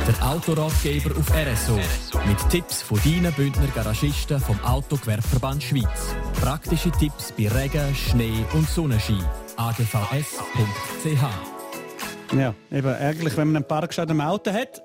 Der Autoratgeber auf RSO. Mit Tipps von deinen Bündner Garagisten vom Autogewerbeverband Schweiz. Praktische Tipps bei Regen, Schnee und Sonnenschein. agvs.ch. Ja, eben ärgerlich, wenn man einen Parkschaden im Auto hat.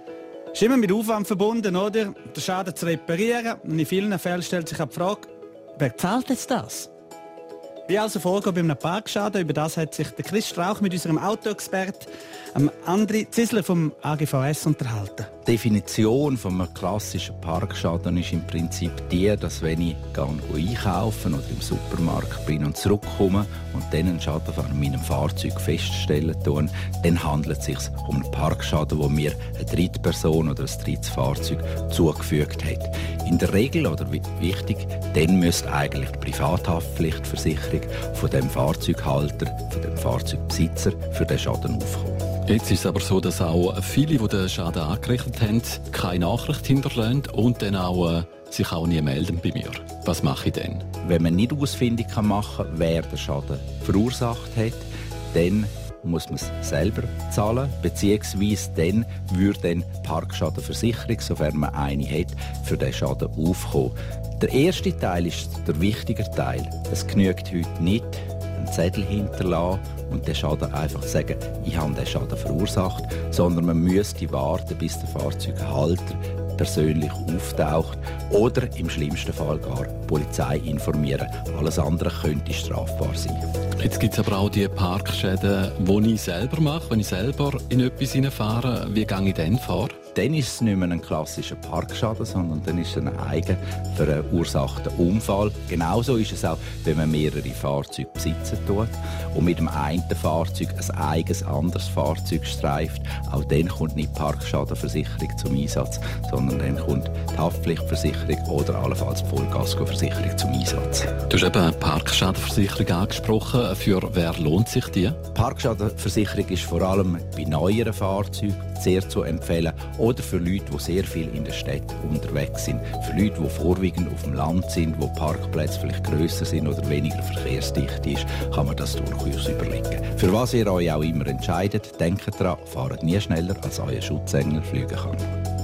Ist immer mit Aufwand verbunden, oder? Den Schaden zu reparieren. Und in vielen Fällen stellt sich auch die Frage, wer zahlt jetzt das? Wie also vorgehen bei einem Parkschaden? Über das hat sich der Chris Strauch mit unserem Autoexperten André Zisler vom AGVS unterhalten. Die Definition von einem klassischen Parkschaden ist im Prinzip die, dass wenn ich einkaufen oder im Supermarkt bin und zurückkomme und dann einen Schaden an meinem Fahrzeug feststellen tue, dann handelt es sich um einen Parkschaden, wo mir eine Drittperson oder ein drittes Fahrzeug zugefügt hat. In der Regel, oder wichtig, dann müsste eigentlich die Privathaftpflichtversicherung von dem Fahrzeughalter, von dem Fahrzeugbesitzer für den Schaden aufkommen. Jetzt ist es aber so, dass auch viele, die den Schaden angerichtet haben, keine Nachricht hinterlassen und dann auch, sich auch nie melden bei mir. Was mache ich denn? Wenn man nicht ausfindig machen kann, wer den Schaden verursacht hat, dann muss man es selber zahlen, beziehungsweise dann würde die Parkschadenversicherung, sofern man eine hat, für den Schaden aufkommen. Der erste Teil ist der wichtige Teil. Es genügt heute nicht, einen Zettel hinterlassen und den Schaden einfach sagen, ich habe den Schaden verursacht, sondern man müsste warten, bis der Fahrzeughalter persönlich auftaucht oder im schlimmsten Fall gar die Polizei informieren. Alles andere könnte strafbar sein. Jetzt gibt es aber auch die Parkschäden, die ich selber mache, wenn ich selber in etwas hineinfahre. Wie gehe ich dann vor? Dann ist es nicht mehr ein klassischer Parkschaden, sondern dann ist es ein eigen verursachter Unfall. Genauso ist es auch, wenn man mehrere Fahrzeuge besitzen tut und mit dem einen Fahrzeug ein eigenes anderes Fahrzeug streift. Auch dann kommt nicht die Parkschadenversicherung zum Einsatz, sondern dann kommt die Haftpflichtversicherung oder allenfalls die Vollkaskoversicherung zum Einsatz. Du hast eben eine Parkschadenversicherung angesprochen. Für wer lohnt sich die? Die Parkschadenversicherung ist vor allem bei neueren Fahrzeugen sehr zu empfehlen oder für Leute, die sehr viel in der Stadt unterwegs sind. Für Leute, die vorwiegend auf dem Land sind, wo Parkplätze vielleicht grösser sind oder weniger verkehrsdicht ist, kann man das durchaus überlegen. Für was ihr euch auch immer entscheidet, denkt daran, fahrt nie schneller, als euer Schutzengel fliegen kann.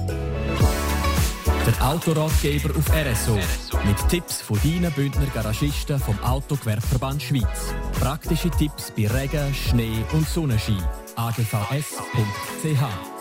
Der Autoratgeber auf RSO. Mit Tipps von deinen Bündner Garagisten vom Autogewerbeverband Schweiz. Praktische Tipps bei Regen, Schnee und Sonnenschein. agvs.ch